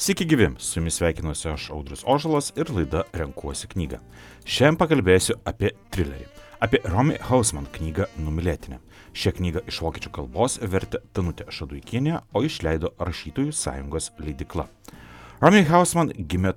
Sveiki gyvi, su jumis sveikinuosi aš Audrius Ožalas ir laida Renkuosi knygą. Šiandien pakalbėsiu apie trilerį, apie Romy Hausman knygą Numylėtinė. Šią knygą iš vokiečių kalbos vertė Danutė Šaduikienė, o išleido Rašytojų sąjungos leidykla. Romy Hausman gimė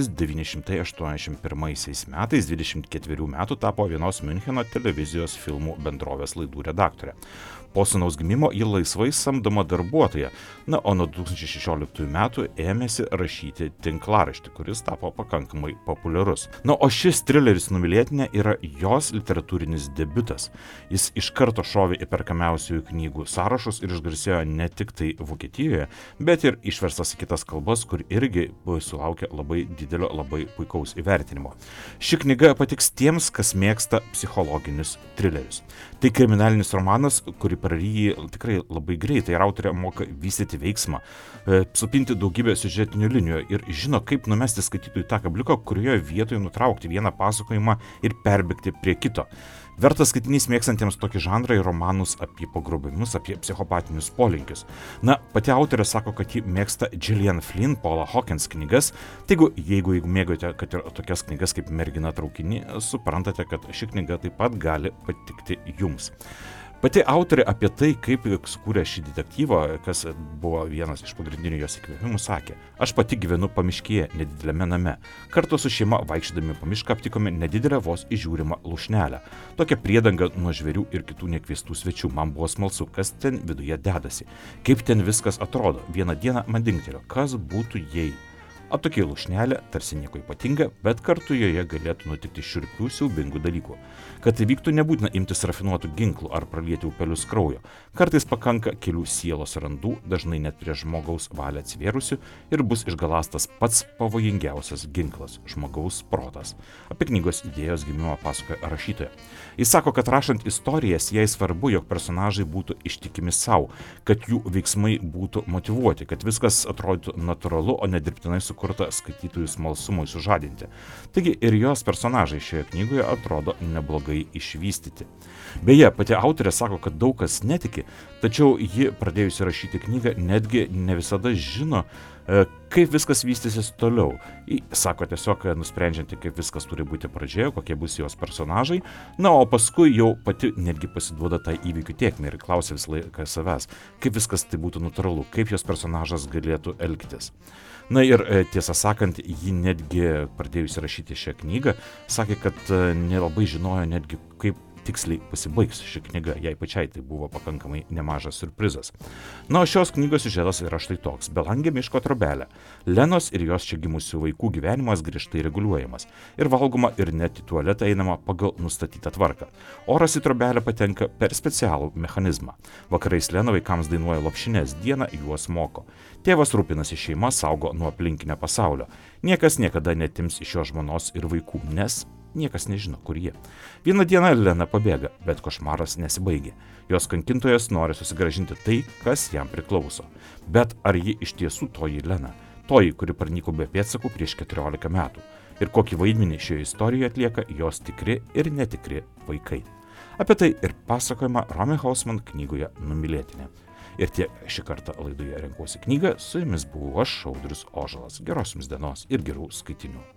1981 metais, 24 metų tapo vienos Miuncheno televizijos filmų bendrovės laidų redaktorė. Po sūnaus gimimo ji laisvai samdoma darbuotoja, o nuo 2016 metų ėmėsi rašyti tinklaraštį, kuris tapo pakankamai populiarus. O šis trileris Numylėtinė yra jos literatūrinis debiutas. Jis iš karto šovė į perkamiausiųjų knygų sąrašus ir išgarsėjo ne tik tai Vokietijoje, bet ir išverstas į kitas kalbas, kur irgi sulaukė labai didelio, labai puikaus įvertinimo. Ši knyga patiks tiems, kas mėgsta psichologinius trilerius. Tai kriminalinis romanas, kurį praryji tikrai labai greitai ir autorė moka vystyti veiksmą, supinti daugybę siužetinių linijų ir žino, kaip numesti skaitytojui tą kabliuką, kurioje vietoje nutraukti vieną pasakojimą ir perbėgti prie kito. Vertas skaitinys mėgstantiems tokį žanrą ir romanus apie pagrobimus, apie psichopatinius polinkius. Pati autorė sako, kad ji mėgsta Gillian Flynn, Paula Hawkins knygas, taigi jeigu mėgote, kad ir tokias knygas kaip Mergina traukiny, suprantate, kad ši knyga taip pat gali patikti jums. Pati autorė apie tai, kaip sukūrė šį detektyvą, kas buvo vienas iš pagrindinių jos įkvėpimų, sakė: "Aš pati gyvenu pamiškėje, nedidelėme name. Kartu su šeima vaikščiodami po mišką aptikome nedidelę vos įžiūrimą lūšnelę. Tokia priedanga nuo žvėrių ir kitų nekviestų svečių. Man buvo smalsu, kas ten viduje dedasi. Kaip ten viskas atrodo. Vieną dieną man dingtelėjo, kas būtų jei. Tokia lūšnelė, tarsi nieko ypatinga, bet kartu joje galėtų nutikti šiurpių, siaubingų dalykų. Kad tai vyktų, nebūtina imtis rafinuotų ginklų ar pralieti upelius kraujo. Kartais pakanka kelių sielos randų, dažnai net prie žmogaus valią atsivėrusių, ir bus išgalastas pats pavojingiausias ginklas - žmogaus protas." Apie knygos idėjos gimimą pasakoja rašytoja. Jis sako, kad rašant istorijas, jai svarbu, jog personažai būtų ištikimi savo, kad jų veiksmai būtų motyvuoti, kad viskas atrodytų natūralu, o ne dirbtinai sukurta skaitytojų smalsumui sužadinti. Taigi ir jos personažai šioje knygoje atrodo neblogai išvystyti. Beje, pati autorė sako, kad daug kas netiki, tačiau ji pradėjusi rašyti knygą netgi ne visada žino, kaip viskas vystysis toliau. Ji sako tiesiog nusprendžianti, kaip viskas turi būti pradžioje, kokie bus jos personažai, o paskui jau pati netgi pasiduoda tai įvykių tėkmei ir klausia visą laiką savęs, kaip viskas tai būtų natūralu, kaip jos personažas galėtų elgtis. Ir tiesą sakant, ji netgi pradėjusi rašyti šią knygą, sakė, kad nelabai žinojo netgi, kaip tiksliai pasibaigs ši knyga, jai pačiai tai buvo pakankamai nemažas siurprizas. O šios knygos siužetas yra štai toks: belangė miško trobelė. Lenos ir jos čia gimusių vaikų gyvenimas griežtai reguliuojamas. Ir valgoma, ir net į tualetą einama pagal nustatytą tvarką. Oras į trobelę patenka per specialų mechanizmą. Vakarais Lena vaikams dainuoja lopšines, dieną juos moko. Tėvas rūpinasi šeima, saugo nuo aplinkinio pasaulio. Niekas niekada netims iš jo žmonos ir vaikų, nes niekas nežino, kur jie. Vieną dieną Lena pabėga, bet košmaras nesibaigia. Jos kankintojas nori susigrąžinti tai, kas jam priklauso. Bet ar ji iš tiesų toji Lena? Toji, kuri pranyko be pėdsakų prieš 14 metų. Ir kokį vaidmenį šioje istorijoje atlieka jos tikri ir netikri vaikai. Apie tai ir pasakojama Romy Hausman knygoje Numylėtinė. Ir tiek šį kartą laidoje Renkuosi knygą, su jumis buvau aš, Audrius Ožalas. Geros jums dienos ir gerų skaitinių.